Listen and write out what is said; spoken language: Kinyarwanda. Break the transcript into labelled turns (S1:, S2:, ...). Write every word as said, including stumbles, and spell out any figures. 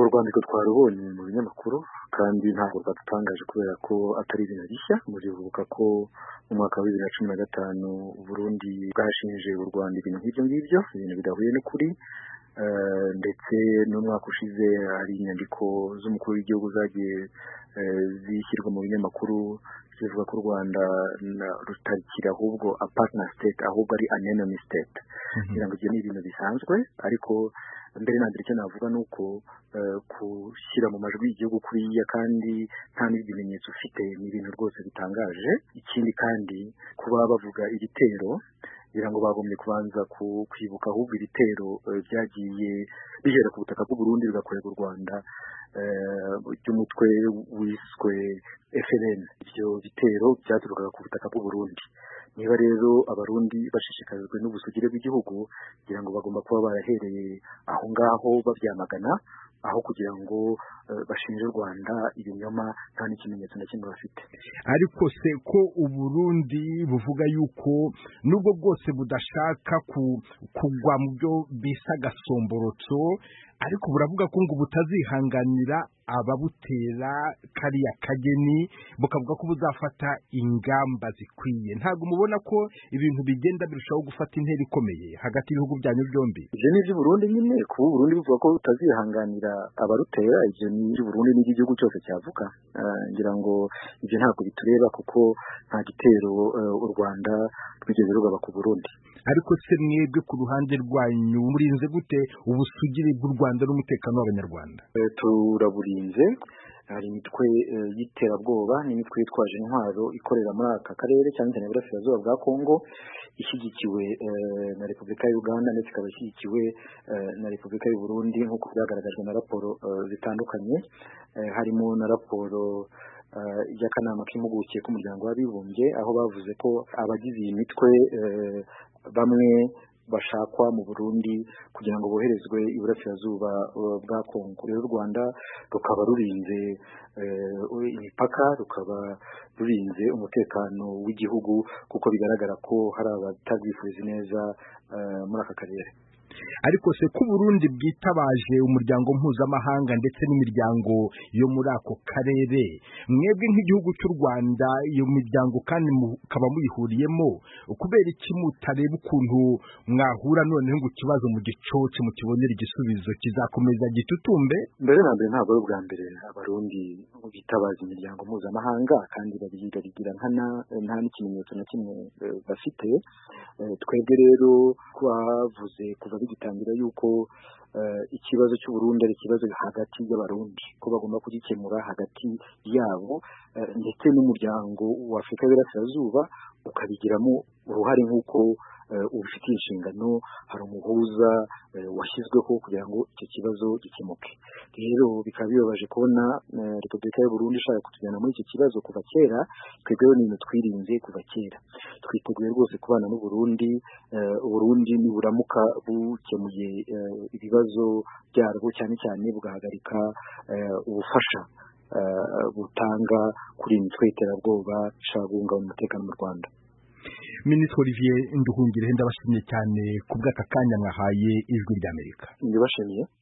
S1: rwandiko twarubonye mu binyamakuru kandi ntabwo rwadutangaje kubera ko atari ibintu bishya. Muribuka ko mu mwaka wa bibiri na cumi na gatanu Burundi bwashinje u Rwanda ibintu nk'ibyo ngibyo, ibintu bidahuye n'ukuri. Uh, ndetse n'umwaka ushize hari inyandiko z'umukuru w'igihugu zagiye uh, zishyirwa mu binyamakuru zivuga ko u Rwanda rutakiri ahubwo a partner state, ahubwo ari an enemy state. Kugira ngo ibyo ni ibintu bisanzwe, ariko mbere na mbere icyo navuga ni uko uh, gushyira mu majwi igihugu kuriya kandi nta n'ibimenyetso ufite ni ibintu rwose bitangaje. Ikindi kandi kuba bavuga ibitero kugira ngo bagombye kubanza kwibuka ahubwo ibitero byagiye bigera ku butaka bw'u Burundi bigakorerwa u Rwanda by'umutwe wiswe F L N. Ibyo bitero byaturukaga ku butaka bw'u Burundi. Niba rero abarundi bashishikajwe n'ubusugire bw'igihugu kugira ngo bagomba kuba barahereye aho ngaho babyamagana, aho kugira ngo uh, bashinje u Rwanda ibinyoma nta n'ikimenyetso na kimwe bafite.
S2: Ariko se ko u Burundi buvuga yuko nubwo bwose budashaka ku, kugwa mu byo bisa gasomborotso, ariko buravuga ko ngo butazihanganira ababutera kariya kageni, bukavuga ko buzafata ingamba zikwiye. Ntabwo mubona ko ibintu bigenda birushaho gufata intera ikomeye hagati y'ibihugu byanyu byombi?
S1: Ibyo ni iby'u Burundi nyine, kuba Burundi buvuga ko butazihanganira abarutera, ibyo ni iby'u Burundi n'igihugu cyose cyavuga. Uh, ngira ngo ibyo ntabwo bitureba kuko nta gitero uh, u Rwanda rwigeze rugaba ku Burundi.
S2: Ariko se mwebwe ku ruhande rwanyu murinze gute ubusugire bw'u Rwanda n'umutekano w'abanyarwanda?
S1: Uh, turaburinze. Hari imitwe uh, y'iterabwoba n'imitwe yitwaje intwaro ikorera muri aka karere cyane cyane burasirazuba bwa Kongo, ishyigikiwe uh, na Repubulika y'u Uganda ndetse ikaba ishyigikiwe uh, na Repubulika y'u Burundi nk'uko byagaragajwe na raporo uh, zitandukanye, uh, harimo na raporo uh, y'akanama k'impuguke k'umuryango w'abibumbye, aho bavuze ko abagize iyi mitwe uh, bamwe bashakwa mu Burundi kugira ngo boherezwe iburasirazuba bwa Kongo. Rero u Rwanda rukaba rurinze imipaka, rukaba rurinze umutekano w'igihugu kuko bigaragara ko hari abatabwifuriza neza muri aka karere.
S2: Ariko se ko Burundi bwitabaje umuryango mpuzamahanga ndetse n'imiryango yo muri ako karere, mwebwe nk'igihugu cy'u Rwanda iyo miryango kandi mukaba muyihuriyemo, kubera iki mutareba ukuntu mwahura noneho ngo ikibazo mu gicoce mukibonera igisubizo kizakomeza gitutumbe?
S1: Mbere na mbere ntabwo ari ubwa mbere abarundi bitabaza imiryango mpuzamahanga kandi babigira nkana nta n'ikimenyetso na kimwe bafite. Twebwe rero twavuze kuva bigitangira yuko uh, ikibazo cy'u Burundi ari ikibazo hagati y'abarundi, ko bagomba kugikemura hagati yabo, uh, ndetse n'umuryango wa Afurika y'Iburasirazuba ukabigiramo uruhare nk'uko uh, ubifitiye inshingano. Hari umuhuza uh, washyizweho kugira ngo icyo kibazo gikemuke. Rero bikaba bibabaje kubona uh, Repubulika y'u Burundi ishaka kutujyana muri icyo kibazo kuva kera. Twebwe ni ibintu twirinze kuva kera, twiteguye rwose kubana n'u Burundi. uh, Burundi niburamuka bukemuye uh, ibibazo byarwo, cyane cyane bugahagarika uh, ubufasha uh, butanga kuri imitwe y'iterabwoba ishaka guhungabanya umutekano mu Rwanda.
S2: Minisitiri Olivier Nduhungirehe, ndabashimiye cyane ku bw'aka kanya mwahaye Ijwi ry'Amerika.
S1: Ndibashimiye.